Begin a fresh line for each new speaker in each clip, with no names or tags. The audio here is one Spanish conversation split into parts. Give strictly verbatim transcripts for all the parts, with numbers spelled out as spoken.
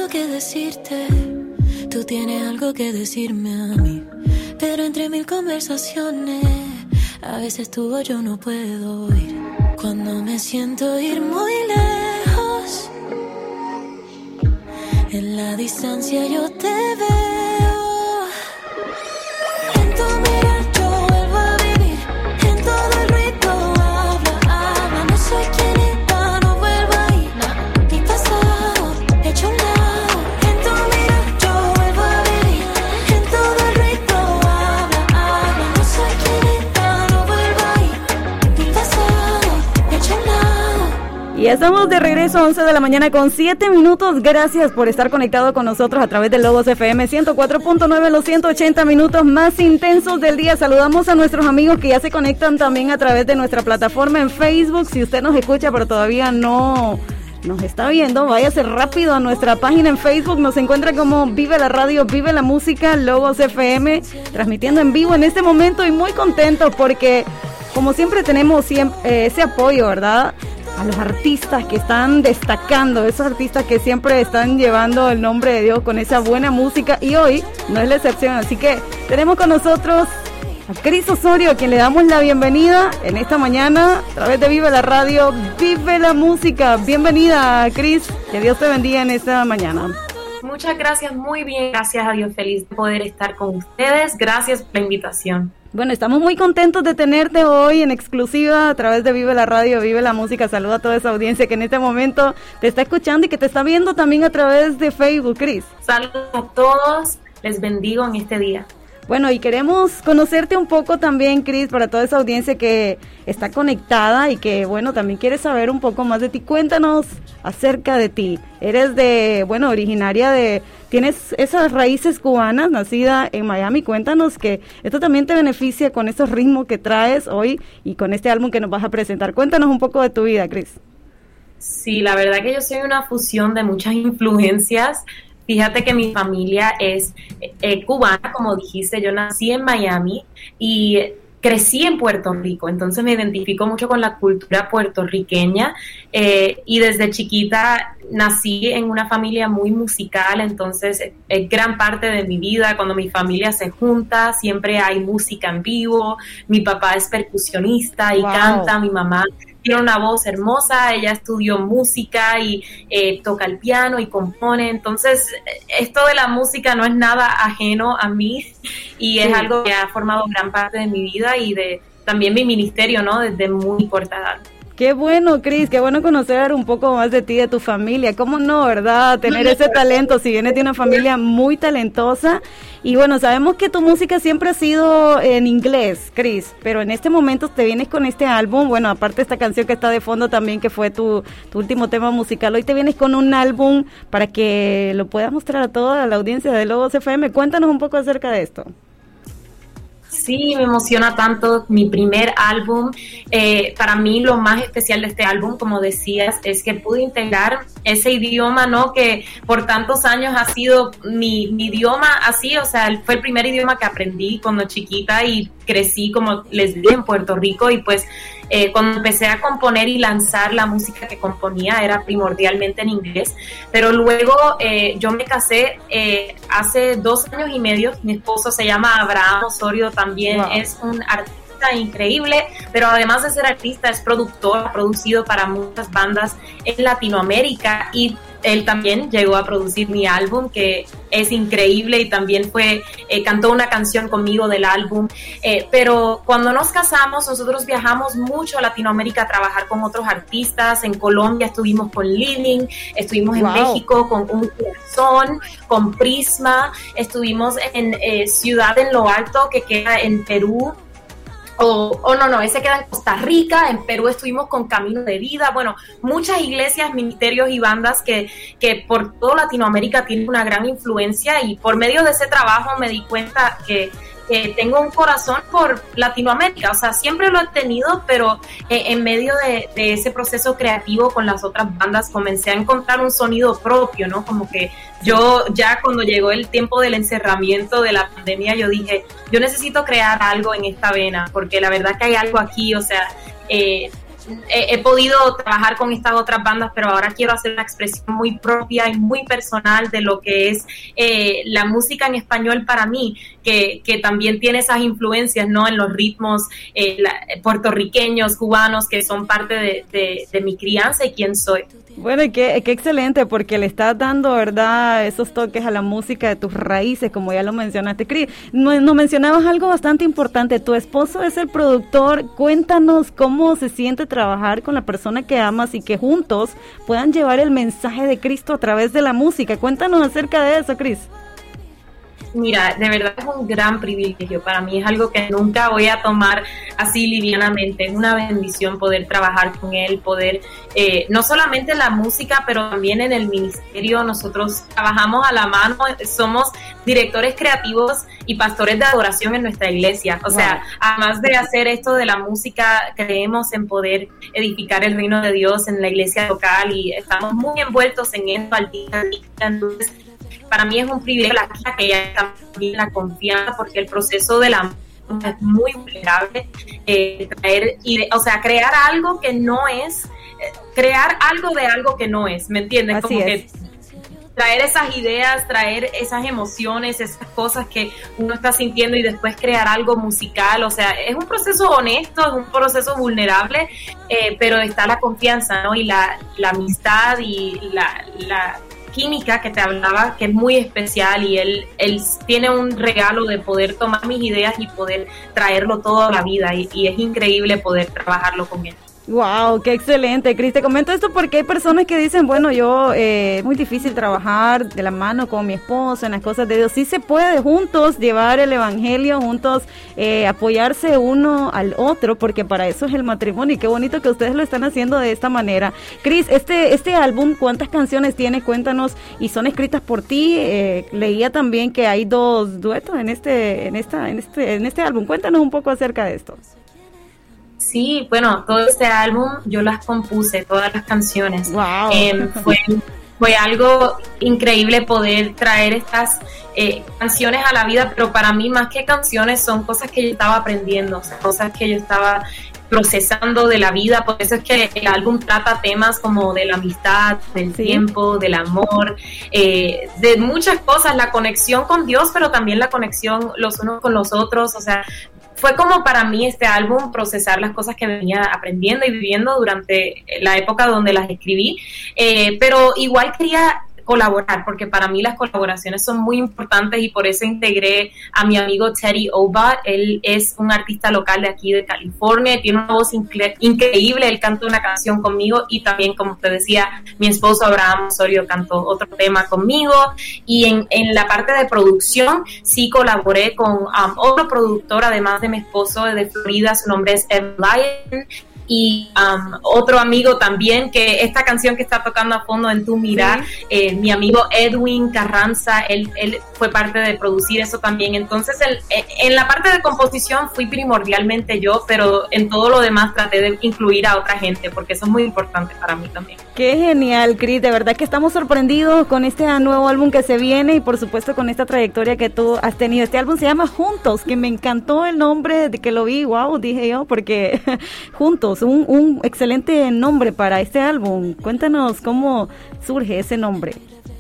que decirte, tú tienes algo que decirme a mí, pero entre mil conversaciones, a veces tu voz yo no puedo oír. Cuando me siento ir muy lejos, en la distancia yo te veo. En tu mirar yo vuelvo a vivir, en todo el ruido habla, habla. No soy quien iba, no vuelvo a ir, no. Mi pasado hecho un lado. En tu mirar yo vuelvo a vivir, en todo el ruido habla, habla. No soy quien iba, no vuelvo a ir, mi pasado hecho un lado.
Y estamos de regreso, once de la mañana con siete minutos. Gracias por estar conectado con nosotros a través de Logos F M ciento cuatro punto nueve, los ciento ochenta minutos más intensos del día. Saludamos a nuestros amigos que ya se conectan también a través de nuestra plataforma en Facebook. Si usted nos escucha pero todavía no nos está viendo, váyase rápido a nuestra página en Facebook. Nos encuentra como Vive la Radio, Vive la Música, Logos F M, transmitiendo en vivo en este momento y muy contentos porque, como siempre, tenemos siempre, eh, ese apoyo, ¿verdad?, a los artistas que están destacando, esos artistas que siempre están llevando el nombre de Dios con esa buena música, y hoy no es la excepción. Así que tenemos con nosotros a Cris Osorio, a quien le damos la bienvenida en esta mañana a través de Vive la Radio, Vive la Música. Bienvenida, Cris, que Dios te bendiga en esta mañana.
Muchas gracias, muy bien, gracias a Dios, feliz de poder estar con ustedes, gracias por la invitación.
Bueno, estamos muy contentos de tenerte hoy en exclusiva a través de Vive la Radio, Vive la Música. Saluda a toda esa audiencia que en este momento te está escuchando y que te está viendo también a través de Facebook, Cris.
Saludos a todos, les bendigo en este día.
Bueno, y queremos conocerte un poco también, Cris, para toda esa audiencia que está conectada y que, bueno, también quiere saber un poco más de ti. Cuéntanos acerca de ti. Eres de, bueno, originaria de, tienes esas raíces cubanas, nacida en Miami. Cuéntanos que esto también te beneficia con esos ritmos que traes hoy y con este álbum que nos vas a presentar. Cuéntanos un poco de tu vida, Cris.
Sí, la verdad que yo soy una fusión de muchas influencias. Fíjate que mi familia es eh, cubana, como dijiste, yo nací en Miami y crecí en Puerto Rico, entonces me identifico mucho con la cultura puertorriqueña eh, y desde chiquita nací en una familia muy musical, entonces es eh, gran parte de mi vida. Cuando mi familia se junta siempre hay música en vivo, mi papá es percusionista y wow. canta, mi mamá tiene una voz hermosa, ella estudió música y eh, toca el piano y compone, entonces esto de la música no es nada ajeno a mí y sí. es algo que ha formado gran parte de mi vida y de también mi ministerio, ¿no?, desde muy corta edad.
Qué bueno, Cris, qué bueno conocer un poco más de ti, de tu familia. ¿Cómo no, verdad? Tener ese talento, si vienes de una familia muy talentosa. Y bueno, sabemos que tu música siempre ha sido en inglés, Cris, pero en este momento te vienes con este álbum. Bueno, aparte de esta canción que está de fondo también, que fue tu, tu último tema musical, hoy te vienes con un álbum para que lo puedas mostrar a toda la audiencia de Logos F M. Cuéntanos un poco acerca de esto.
Sí, me emociona tanto mi primer álbum. Eh, para mí lo más especial de este álbum, como decías, es que pude integrar ese idioma, ¿no?, que por tantos años ha sido mi, mi idioma así, o sea, fue el primer idioma que aprendí cuando chiquita y crecí, como les dije, en Puerto Rico, y pues eh, cuando empecé a componer y lanzar la música que componía era primordialmente en inglés, pero luego eh, yo me casé eh, hace dos años y medio. Mi esposo se llama Abraham Osorio, también wow. es un artista increíble, pero además de ser artista es productor, ha producido para muchas bandas en Latinoamérica y él también llegó a producir mi álbum, que es increíble, y también fue eh, cantó una canción conmigo del álbum, eh, pero cuando nos casamos nosotros viajamos mucho a Latinoamérica a trabajar con otros artistas. En Colombia estuvimos con Living, estuvimos en wow. México con Un Corazón, con Prisma, estuvimos en eh, Ciudad en lo Alto, que queda en Perú. O oh, oh, no, no, ese queda en Costa Rica. En Perú estuvimos con Camino de Vida. Bueno, muchas iglesias, ministerios y bandas que, que por toda Latinoamérica tienen una gran influencia, y por medio de ese trabajo me di cuenta que que tengo un corazón por Latinoamérica, o sea, siempre lo he tenido, pero eh, en medio de, de ese proceso creativo con las otras bandas comencé a encontrar un sonido propio, ¿no? Como que yo ya cuando llegó el tiempo del encerramiento de la pandemia, yo dije, yo necesito crear algo en esta vena, porque la verdad que hay algo aquí, o sea, eh, he, he podido trabajar con estas otras bandas, pero ahora quiero hacer una expresión muy propia y muy personal de lo que es eh, la música en español para mí, que, que también tiene esas influencias, ¿no? En los ritmos eh, la, puertorriqueños, cubanos, que son parte de, de, de mi crianza y quién soy.
Bueno, y qué, qué excelente, porque le estás dando, ¿verdad?, esos toques a la música de tus raíces, como ya lo mencionaste, Cris. Nos no mencionabas algo bastante importante, tu esposo es el productor. Cuéntanos cómo se siente trabajar con la persona que amas y que juntos puedan llevar el mensaje de Cristo a través de la música. Cuéntanos acerca de eso, Cris.
Mira, de verdad es un gran privilegio. Para mí es algo que nunca voy a tomar así livianamente. Es una bendición poder trabajar con él, poder, eh, no solamente en la música, pero también en el ministerio. Nosotros trabajamos a la mano, somos directores creativos y pastores de adoración en nuestra iglesia. O wow. sea, además de hacer esto de la música, creemos en poder edificar el reino de Dios en la iglesia local y estamos muy envueltos en esto al día a día. Entonces, para mí es un privilegio la que ella también la confianza, porque el proceso de la música es muy vulnerable, eh, traer, y, o sea, crear algo que no es, eh, crear algo de algo que no es, ¿me entiendes?
Así
Como
es.
que traer esas ideas, traer esas emociones, esas cosas que uno está sintiendo y después crear algo musical, o sea, es un proceso honesto, es un proceso vulnerable, eh, pero está la confianza, ¿no? Y la, la amistad y la... la química que te hablaba, que es muy especial, y él, él tiene un regalo de poder tomar mis ideas y poder traerlo todo a la vida, y, y es increíble poder trabajarlo con él.
Wow, qué excelente, Cris. Te comento esto porque hay personas que dicen, bueno, yo, eh, es muy difícil trabajar de la mano con mi esposo en las cosas de Dios. Sí se puede juntos llevar el evangelio, juntos eh, apoyarse uno al otro, porque para eso es el matrimonio, y qué bonito que ustedes lo están haciendo de esta manera. Cris, este, este álbum, ¿cuántas canciones tiene? Cuéntanos, y son escritas por ti. Eh, leía también que hay dos duetos en este, en esta, en este, en este álbum. Cuéntanos un poco acerca de esto.
Sí, bueno, todo este álbum yo las compuse, todas las canciones.
Wow.
Eh, fue, fue algo increíble poder traer estas eh, canciones a la vida, pero para mí más que canciones son cosas que yo estaba aprendiendo, o sea, cosas que yo estaba procesando de la vida. Por eso es que el álbum trata temas como de la amistad, del sí. tiempo, del amor, eh, de muchas cosas, la conexión con Dios, pero también la conexión los unos con los otros, o sea, fue como para mí este álbum procesar las cosas que venía aprendiendo y viviendo durante la época donde las escribí, eh, pero igual quería colaborar, porque para mí las colaboraciones son muy importantes, y por eso integré a mi amigo Teddy Oba. Él es un artista local de aquí de California, tiene una voz incre- increíble, él cantó una canción conmigo, y también, como te decía, mi esposo Abraham Osorio cantó otro tema conmigo, y en, en la parte de producción sí colaboré con um, otro productor, además de mi esposo de Florida, su nombre es Evan Lyon, y um, otro amigo también, que esta canción que está tocando a fondo en Tu Mirar, sí. eh, mi amigo Edwin Carranza, él, él fue parte de producir eso también. Entonces, el, en la parte de composición fui primordialmente yo, pero en todo lo demás traté de incluir a otra gente, porque eso es muy importante para mí también.
Qué genial, Cris, de verdad que estamos sorprendidos con este nuevo álbum que se viene, y por supuesto con esta trayectoria que tú has tenido. Este álbum se llama Juntos, que me encantó el nombre de que lo vi, wow, dije yo, porque Juntos, Un, un excelente nombre para este álbum. Cuéntanos cómo surge ese nombre.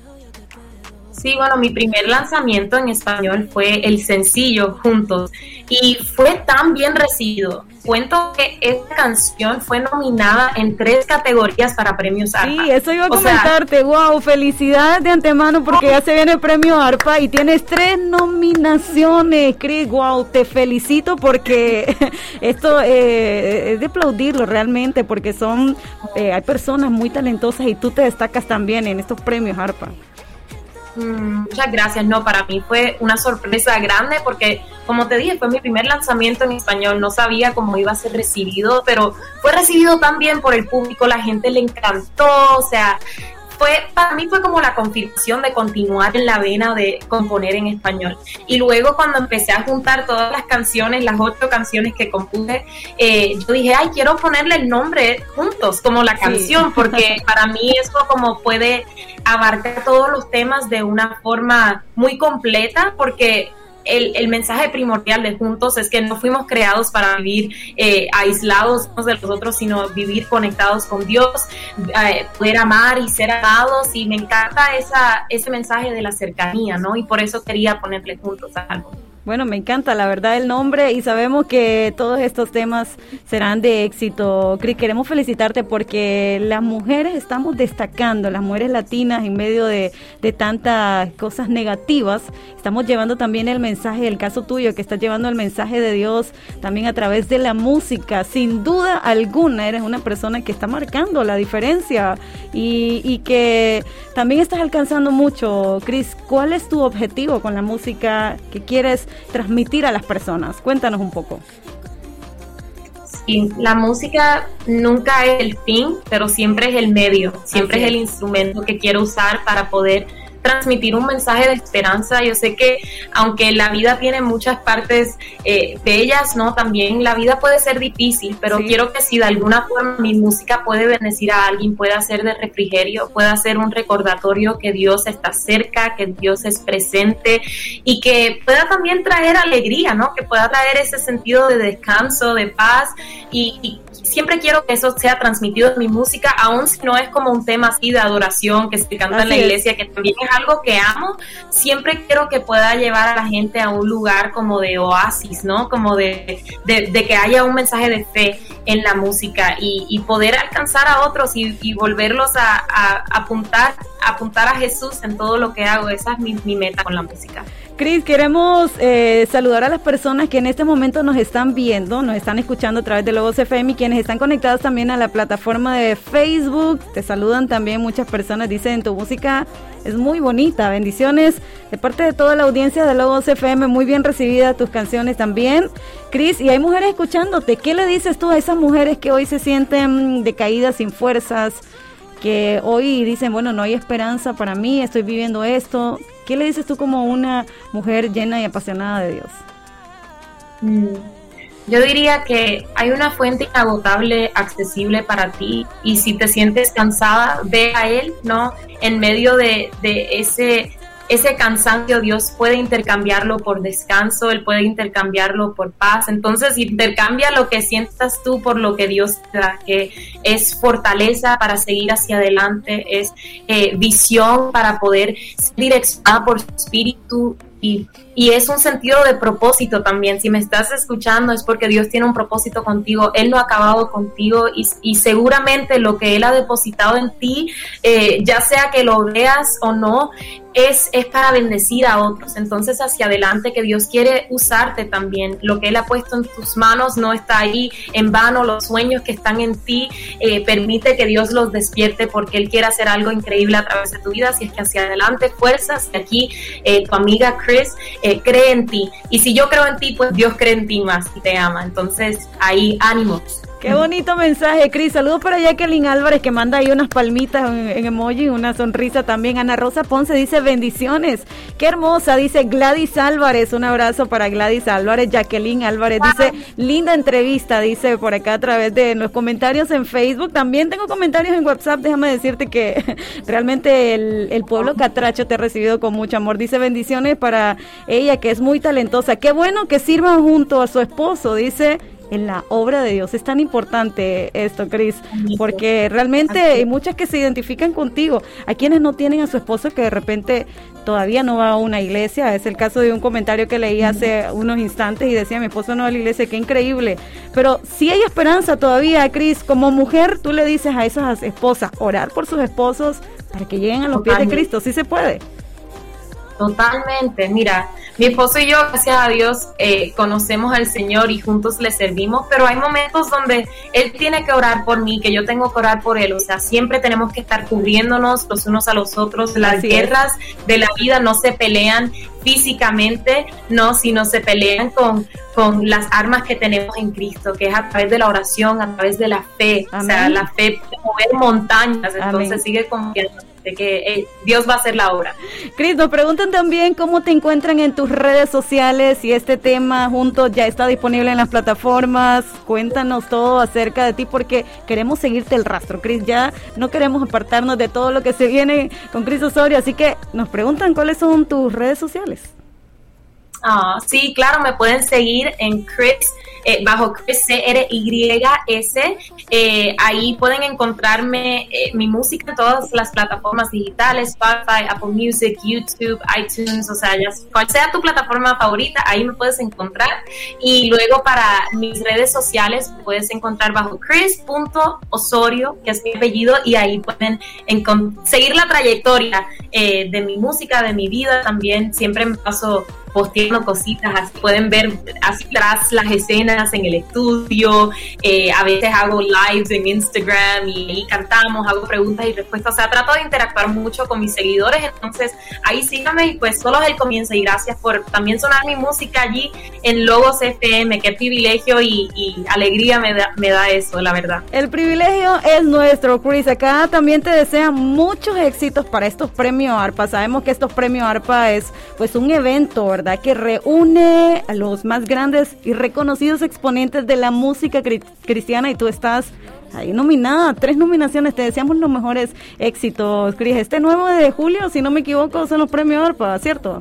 Sí, bueno, mi primer lanzamiento en español fue el sencillo Juntos, y fue tan bien recibido. Cuento que esta canción fue nominada en tres categorías para premios ARPA.
Sí, eso iba a
o
comentarte. Sea, wow, felicidades de antemano, porque ya se viene el premio ARPA y tienes tres nominaciones, Cris. Wow, te felicito, porque esto eh, es de aplaudirlo realmente, porque son eh, hay personas muy talentosas, y tú te destacas también en estos premios ARPA.
Muchas gracias. No, para mí fue una sorpresa grande, porque, como te dije, fue mi primer lanzamiento en español. No sabía cómo iba a ser recibido, pero fue recibido tan bien por el público, la gente le encantó. O sea, fue, para mí fue como la confirmación de continuar en la vena de componer en español. Y luego, cuando empecé a juntar todas las canciones, las ocho canciones que compuse, eh, yo dije, ay, quiero ponerle el nombre Juntos, como la canción, sí. Porque para mí eso como puede abarcar todos los temas de una forma muy completa, porque el, el mensaje primordial de Juntos es que no fuimos creados para vivir eh, aislados unos de los otros, sino vivir conectados con Dios, eh, poder amar y ser amados, y me encanta esa, ese mensaje de la cercanía, ¿no? Y por eso quería ponerle Juntos a algo.
Bueno, me encanta la verdad el nombre y sabemos que todos estos temas serán de éxito. Cris, queremos felicitarte porque las mujeres estamos destacando, las mujeres latinas en medio de, de tantas cosas negativas, estamos llevando también el mensaje, el caso tuyo que estás llevando el mensaje de Dios también a través de la música. Sin duda alguna eres una persona que está marcando la diferencia y, y que también estás alcanzando mucho. Cris, ¿cuál es tu objetivo con la música que quieres transmitir a las personas? Cuéntanos un poco.
Sí, la música nunca es el fin, pero siempre es el medio, siempre es. es el instrumento que quiero usar para poder transmitir un mensaje de esperanza. Yo sé que aunque la vida tiene muchas partes eh, bellas, ¿no? También la vida puede ser difícil, pero sí. quiero que si de alguna forma mi música puede bendecir a alguien, pueda ser de refrigerio, pueda ser un recordatorio que Dios está cerca, que Dios es presente y que pueda también traer alegría, ¿no? Que pueda traer ese sentido de descanso, de paz y, y siempre quiero que eso sea transmitido en mi música, aun si no es como un tema así de adoración que se canta así en la iglesia, que también es algo que amo. Siempre quiero que pueda llevar a la gente a un lugar como de oasis, ¿no? Como de, de, de que haya un mensaje de fe en la música y, y poder alcanzar a otros y, y volverlos a, a, a apuntar, a apuntar a Jesús en todo lo que hago. Esa es mi, mi meta con la música.
Cris, queremos eh, saludar a las personas que en este momento nos están viendo, nos están escuchando a través de Logos F M y quienes están conectados también a la plataforma de Facebook. Te saludan también muchas personas, dicen tu música es muy bonita, bendiciones de parte de toda la audiencia de Logos F M, muy bien recibida tus canciones también. Cris, y hay mujeres escuchándote, ¿qué le dices tú a esas mujeres que hoy se sienten decaídas, sin fuerzas, que hoy dicen, bueno, no hay esperanza para mí, estoy viviendo esto? ¿Qué le dices tú como una mujer llena y apasionada de Dios?
Mm. Yo diría que hay una fuente inagotable, accesible para ti, y si te sientes cansada, ve a Él, ¿no? En medio de, de ese, ese cansancio, Dios puede intercambiarlo por descanso, Él puede intercambiarlo por paz. Entonces, intercambia lo que sientas tú por lo que Dios te da, que es fortaleza para seguir hacia adelante, es eh, visión para poder ser direccionada por su espíritu. Y, y es un sentido de propósito también. Si me estás escuchando es porque Dios tiene un propósito contigo. Él no ha acabado contigo y, y seguramente lo que Él ha depositado en ti, eh, ya sea que lo veas o no, es, es para bendecir a otros. Entonces hacia adelante, que Dios quiere usarte también. Lo que Él ha puesto en tus manos no está ahí en vano. Los sueños que están en ti, eh, permite que Dios los despierte, porque Él quiere hacer algo increíble a través de tu vida. Así es que hacia adelante, fuerzas. Y aquí eh, tu amiga Chris eh, cree en ti, y si yo creo en ti, pues Dios cree en ti más y te ama. Entonces ahí, ánimos.
Qué bonito mensaje, Cris. Saludos para Jacqueline Álvarez, que manda ahí unas palmitas en, en emoji, una sonrisa también. Ana Rosa Ponce dice bendiciones. Qué hermosa, dice Gladys Álvarez. Un abrazo para Gladys Álvarez. Jacqueline Álvarez dice, linda entrevista, dice por acá a través de los comentarios en Facebook. También tengo comentarios en WhatsApp. Déjame decirte que realmente el, el pueblo catracho te ha recibido con mucho amor. Dice bendiciones para ella, que es muy talentosa. Qué bueno que sirvan junto a su esposo, dice, en la obra de Dios. Es tan importante esto, Cris, porque realmente hay muchas que se identifican contigo. Hay quienes no tienen a su esposo, que de repente todavía no va a una iglesia. Es el caso de un comentario que leí hace unos instantes y decía, mi esposo no va a la iglesia. Qué increíble. Pero sí hay esperanza todavía, Cris. Como mujer, tú le dices a esas esposas, orar por sus esposos para que lleguen a los pies de Cristo. ¿Sí se puede?
Totalmente. Mira, mi esposo y yo, gracias a Dios, eh, conocemos al Señor y juntos le servimos, pero hay momentos donde Él tiene que orar por mí, que yo tengo que orar por Él. O sea, siempre tenemos que estar cubriéndonos los unos a los otros. Las Así guerras es. de la vida no se pelean físicamente, no, sino se pelean con, con las armas que tenemos en Cristo, que es a través de la oración, a través de la fe. Amén. O sea, la fe puede mover montañas. Entonces Amén. sigue confiando de que eh, Dios va a hacer la obra.
Cris, nos preguntan también cómo te encuentran en tus redes sociales, si este tema juntos ya está disponible en las plataformas. Cuéntanos todo acerca de ti, porque queremos seguirte el rastro, Cris. Ya no queremos apartarnos de todo lo que se viene con Cris Osorio, así que nos preguntan cuáles son tus redes sociales.
Ah, sí, claro, me pueden seguir en Chris, eh, bajo Chris C R Y S. Eh, ahí pueden encontrarme eh, mi música en todas las plataformas digitales, Spotify, Apple Music, YouTube, iTunes, o sea, ya, cual sea tu plataforma favorita, ahí me puedes encontrar. Y luego para mis redes sociales me puedes encontrar bajo chris punto osorio, que es mi apellido, y ahí pueden encont- seguir la trayectoria eh, de mi música, de mi vida. También siempre me paso posteando cositas, así pueden ver así tras las escenas en el estudio, eh, a veces hago lives en Instagram y ahí cantamos, hago preguntas y respuestas, o sea, trato de interactuar mucho con mis seguidores, entonces ahí síganme y pues solo es el comienzo y gracias por también sonar mi música allí en Logos F M, qué privilegio y, y alegría me da, me da eso, la verdad.
El privilegio es nuestro, Chris. Acá también te desean muchos éxitos para estos premios ARPA. Sabemos que estos premios ARPA es pues un evento, ¿verdad?, que reúne a los más grandes y reconocidos exponentes de la música cri- cristiana y tú estás ahí nominada, tres nominaciones. Te deseamos los mejores éxitos, Chris. Este nueve de julio, si no me equivoco, son los premios ARPA, ¿cierto?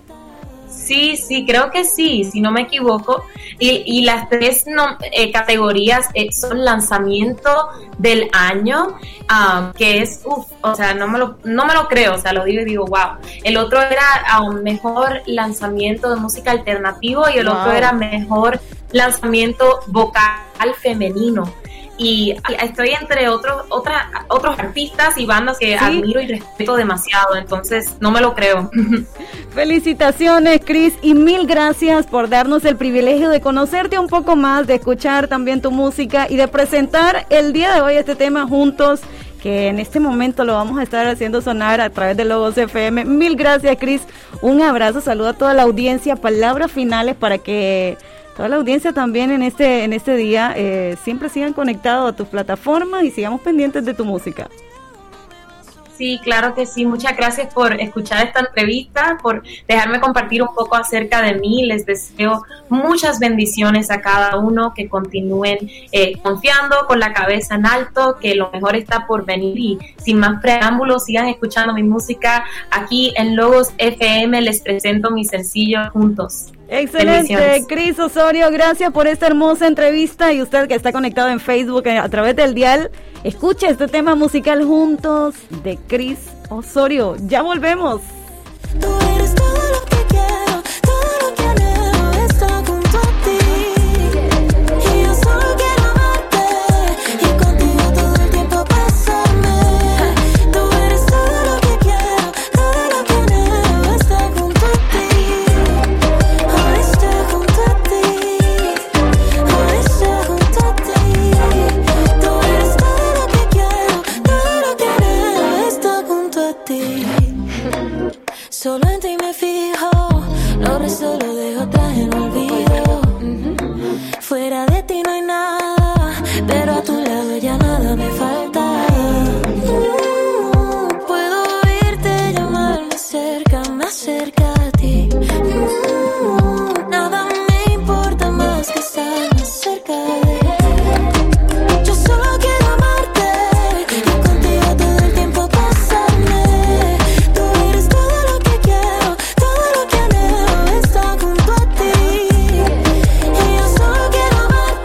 Sí, sí, creo que sí, si no me equivoco. Y, y las tres no, eh, categorías eh, son lanzamiento del año, um, que es, uff, o sea, no me, lo, no me lo creo, o sea, lo digo y digo, wow. El otro era um, mejor lanzamiento de música alternativo y el wow. otro era mejor lanzamiento vocal femenino. Y estoy entre otros otra, otros artistas y bandas que ¿sí? admiro y respeto demasiado, entonces no me lo creo.
Felicitaciones, Chris, y mil gracias por darnos el privilegio de conocerte un poco más, de escuchar también tu música y de presentar el día de hoy este tema juntos, que en este momento lo vamos a estar haciendo sonar a través de Logos F M. Mil gracias, Chris, un abrazo, saludo a toda la audiencia, palabras finales para que toda la audiencia también en este en este día eh, siempre sigan conectados a tus plataformas y sigamos pendientes de tu música.
Sí, claro que sí. Muchas gracias por escuchar esta entrevista, por dejarme compartir un poco acerca de mí. Les deseo muchas bendiciones a cada uno, que continúen eh, confiando con la cabeza en alto, que lo mejor está por venir y sin más preámbulos, sigan escuchando mi música. Aquí en Logos F M les presento mi sencillo Juntos.
Excelente, Chris Osorio, gracias por esta hermosa entrevista y usted que está conectado en Facebook a través del dial, escuche este tema musical Juntos de Chris Osorio. Ya volvemos.
Tú eres todo lo que quiero, todo lo que anhelo está junto a ti. Y yo solo quiero amarte y contigo todo el tiempo pasarme. Tú eres todo lo que quiero, todo lo que anhelo está junto a ti. Ahora está junto a ti, ahora está junto a ti. Tú eres todo lo que quiero, todo lo que anhelo está junto a ti. Solo en ti me fijo, lo resto lo dejo atrás en olvido. Uh-huh. Fuera de ti no hay nada, pero a tu lado ya nada me falta. Uh, puedo oírte llamarme cerca, más cerca a ti. Uh, nada me importa más que estar más cerca de ti. Yo solo quiero amarte y contigo todo el tiempo pasarme. Tú eres todo lo que quiero, todo lo que anhelo está junto a ti. Y yo solo quiero amarte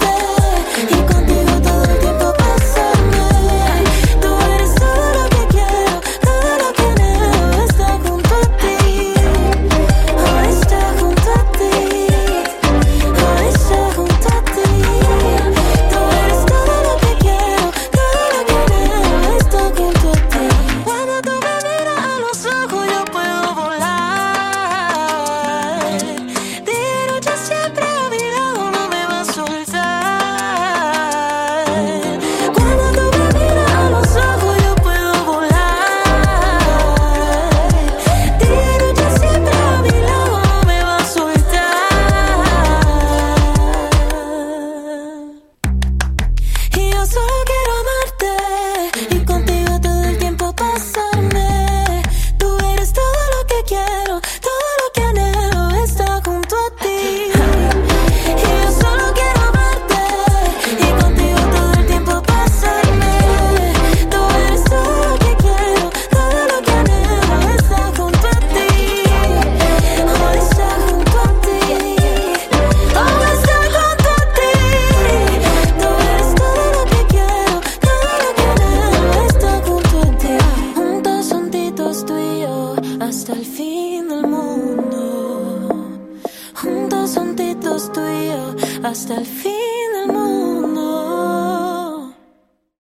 hasta el fin del mundo.